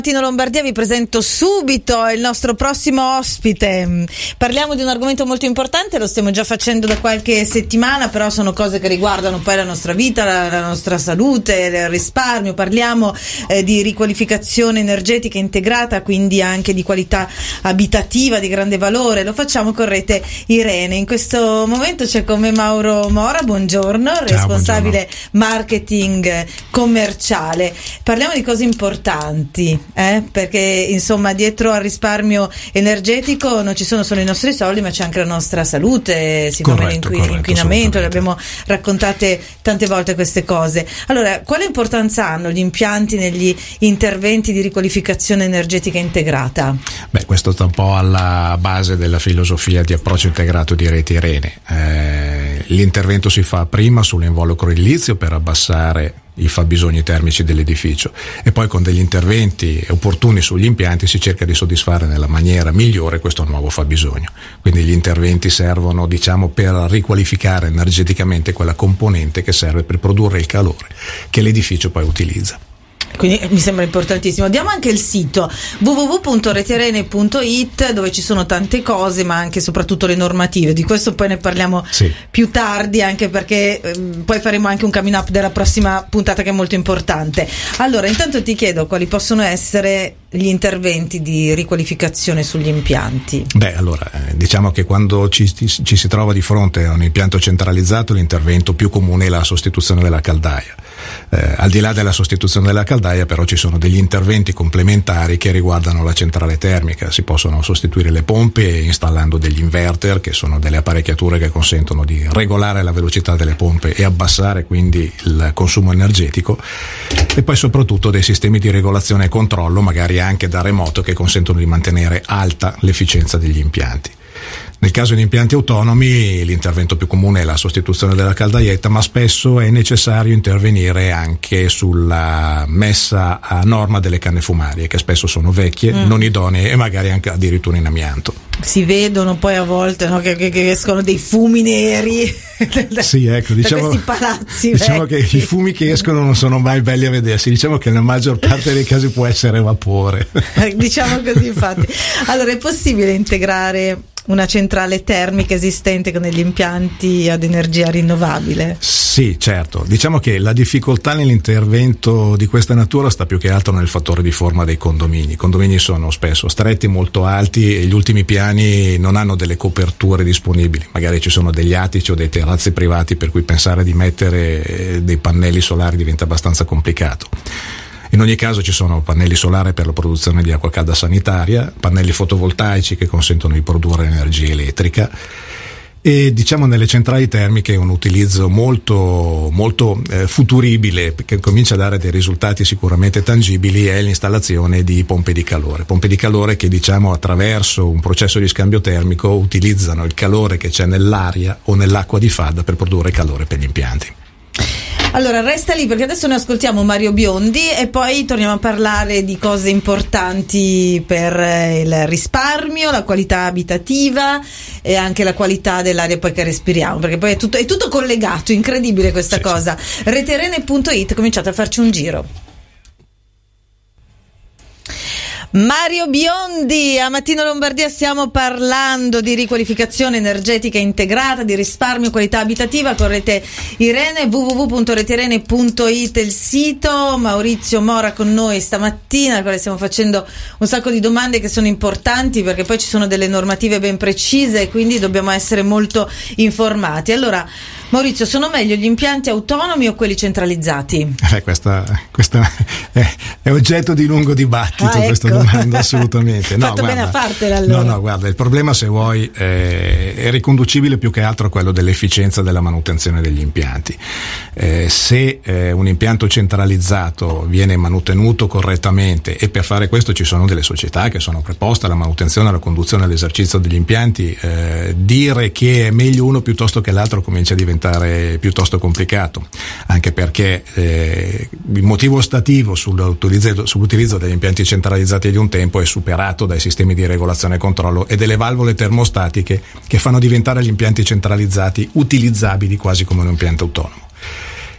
Martino Lombardia, vi presento subito il nostro prossimo ospite. Parliamo di un argomento molto importante, lo stiamo già facendo da qualche settimana, però sono cose che riguardano poi la nostra vita, la nostra salute, il risparmio. Parliamo di riqualificazione energetica integrata, quindi anche di qualità abitativa di grande valore. Lo facciamo con Rete Irene. In questo momento c'è con me Mauro Mora, buongiorno, responsabile marketing commerciale. Parliamo di cose importanti. Perché insomma dietro al risparmio energetico non ci sono solo i nostri soldi, ma c'è anche la nostra salute, si fa meno inquinamento, le abbiamo raccontate tante volte queste cose. Allora, quale importanza hanno gli impianti negli interventi di riqualificazione energetica integrata? Beh, questo sta un po' alla base della filosofia di approccio integrato di Rete Irene. L'intervento si fa prima sull'involucro edilizio per abbassare i fabbisogni termici dell'edificio e poi con degli interventi opportuni sugli impianti si cerca di soddisfare nella maniera migliore questo nuovo fabbisogno. Quindi gli interventi servono, per riqualificare energeticamente quella componente che serve per produrre il calore che l'edificio poi utilizza. Quindi mi sembra importantissimo. Diamo anche il sito www.reteirene.it, dove ci sono tante cose, ma anche e soprattutto le normative. Di questo poi ne parliamo più tardi, anche perché poi faremo anche un coming up della prossima puntata, che è molto importante. Allora, intanto ti chiedo quali possono essere gli interventi di riqualificazione sugli impianti. Beh, allora, diciamo che quando ci si trova di fronte a un impianto centralizzato, l'intervento più comune è la sostituzione della caldaia. Al di là della sostituzione della caldaia, però, ci sono degli interventi complementari che riguardano la centrale termica. Si possono sostituire le pompe installando degli inverter, che sono delle apparecchiature che consentono di regolare la velocità delle pompe e abbassare quindi il consumo energetico, e poi soprattutto dei sistemi di regolazione e controllo, magari anche da remoto, che consentono di mantenere alta l'efficienza degli impianti. Nel caso di impianti autonomi l'intervento più comune è la sostituzione della caldaietta, ma spesso è necessario intervenire anche sulla messa a norma delle canne fumarie, che spesso sono vecchie, non idonee e magari anche addirittura in amianto. Si vedono poi a volte, no, che escono dei fumi neri sì, ecco, da questi palazzi diciamo che i fumi che escono non sono mai belli a vedersi. Diciamo che nella maggior parte dei casi può essere vapore. Diciamo così, infatti. Allora, è possibile integrare una centrale termica esistente con degli impianti ad energia rinnovabile? Sì, certo. Diciamo che la difficoltà nell'intervento di questa natura sta più che altro nel fattore di forma dei condomini. I condomini sono spesso stretti, molto alti, e gli ultimi piani non hanno delle coperture disponibili. Magari ci sono degli attici o dei terrazzi privati, per cui pensare di mettere dei pannelli solari diventa abbastanza complicato. In ogni caso ci sono pannelli solari per la produzione di acqua calda sanitaria, pannelli fotovoltaici che consentono di produrre energia elettrica, e nelle centrali termiche un utilizzo molto futuribile, che comincia a dare dei risultati sicuramente tangibili, è l'installazione di pompe di calore che attraverso un processo di scambio termico utilizzano il calore che c'è nell'aria o nell'acqua di falda per produrre calore per gli impianti. Allora, resta lì, perché adesso ne ascoltiamo Mario Biondi e poi torniamo a parlare di cose importanti per il risparmio, la qualità abitativa e anche la qualità dell'aria poi che respiriamo, perché poi è tutto collegato, incredibile questa cosa. Reteirene.it, cominciate a farci un giro. Mario Biondi, a Mattino Lombardia stiamo parlando di riqualificazione energetica integrata, di risparmio, qualità abitativa con Rete Irene. www.reteirene.it il sito. Maurizio Mora con noi stamattina, quale stiamo facendo un sacco di domande che sono importanti, perché poi ci sono delle normative ben precise e quindi dobbiamo essere molto informati. Allora, Maurizio, sono meglio gli impianti autonomi o quelli centralizzati? Questa è oggetto di lungo dibattito, questa domanda, assolutamente. Fatto bene a fartela, allora. No, guarda, il problema, se vuoi, è riconducibile più che altro a quello dell'efficienza della manutenzione degli impianti. Se un impianto centralizzato viene manutenuto correttamente, e per fare questo ci sono delle società che sono preposte alla manutenzione, alla conduzione e all'esercizio degli impianti, dire che è meglio uno piuttosto che l'altro comincia a diventare piuttosto complicato, anche perché il motivo ostativo sull'utilizzo degli impianti centralizzati di un tempo è superato dai sistemi di regolazione e controllo e delle valvole termostatiche che fanno diventare gli impianti centralizzati utilizzabili quasi come un impianto autonomo.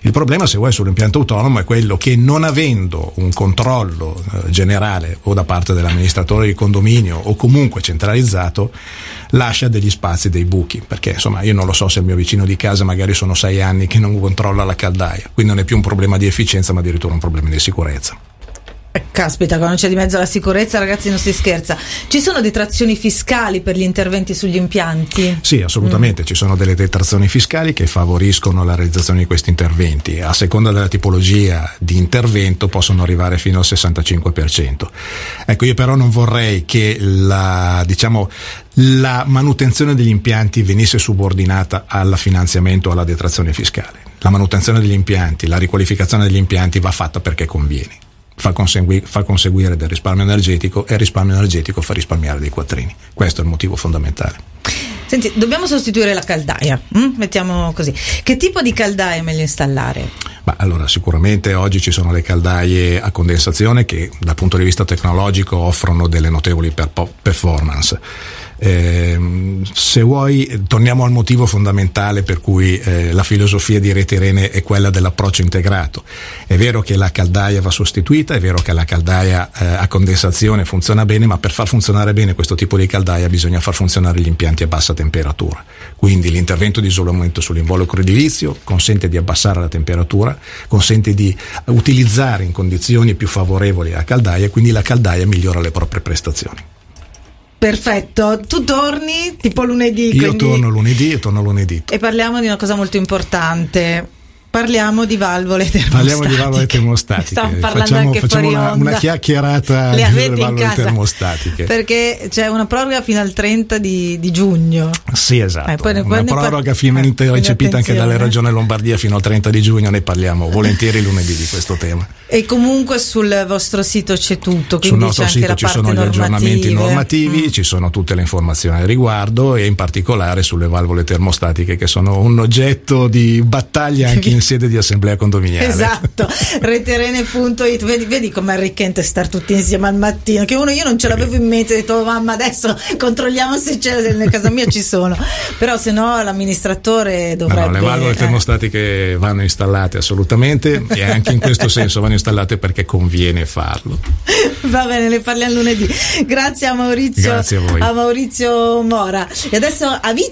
Il problema, se vuoi, sull'impianto autonomo è quello che, non avendo un controllo generale o da parte dell'amministratore di condominio o comunque centralizzato, lascia degli spazi, dei buchi, perché insomma io non lo so se il mio vicino di casa magari sono 6 anni che non controlla la caldaia, quindi non è più un problema di efficienza ma addirittura un problema di sicurezza. Caspita, quando c'è di mezzo la sicurezza, ragazzi, non si scherza. Ci sono detrazioni fiscali per gli interventi sugli impianti? Sì, assolutamente, ci sono delle detrazioni fiscali che favoriscono la realizzazione di questi interventi. A seconda della tipologia di intervento possono arrivare fino al 65%. Ecco, io però non vorrei che la manutenzione degli impianti venisse subordinata al finanziamento o alla detrazione fiscale. La manutenzione degli impianti, la riqualificazione degli impianti va fatta perché conviene. Fa conseguire del risparmio energetico, e il risparmio energetico fa risparmiare dei quattrini. Questo è il motivo fondamentale. Senti, dobbiamo sostituire la caldaia, mettiamo così. Che tipo di caldaia è meglio installare? Allora, sicuramente oggi ci sono le caldaie a condensazione che dal punto di vista tecnologico offrono delle notevoli performance. Se vuoi, torniamo al motivo fondamentale per cui la filosofia di Rete Rene è quella dell'approccio integrato. È vero che la caldaia va sostituita, è vero che la caldaia a condensazione funziona bene, ma per far funzionare bene questo tipo di caldaia bisogna far funzionare gli impianti a bassa temperatura. Quindi l'intervento di isolamento sull'involucro edilizio consente di abbassare la temperatura, consente di utilizzare in condizioni più favorevoli la caldaia, e quindi la caldaia migliora le proprie prestazioni. Perfetto, tu torni tipo lunedì. Io torno lunedì. E parliamo di una cosa molto importante. Parliamo di valvole termostatiche. Stiamo parlando anche fuori onda. Una chiacchierata sulle valvole termostatiche. Perché c'è una proroga fino al 30 di giugno. Sì, esatto. Una proroga finalmente recepita anche dalle Regione Lombardia fino al 30 di giugno. Ne parliamo volentieri lunedì di questo tema. E comunque sul vostro sito c'è tutto. Sul nostro sito ci sono gli aggiornamenti normativi, ci sono tutte le informazioni al riguardo, e in particolare sulle valvole termostatiche, che sono un oggetto di battaglia anche in sede di assemblea condominiale. Esatto, reterene.it. Vedi com'è arricchente star tutti insieme al mattino, che io non ce l'avevo in mente, ho detto mamma adesso controlliamo se c'è, nella casa mia ci sono, però se no l'amministratore dovrebbe. No, le valvole termostatiche vanno installate assolutamente, e anche in questo senso vanno installate perché conviene farlo. Va bene, ne parliamo lunedì. Grazie a Maurizio. Grazie a voi. A Maurizio Mora. E adesso a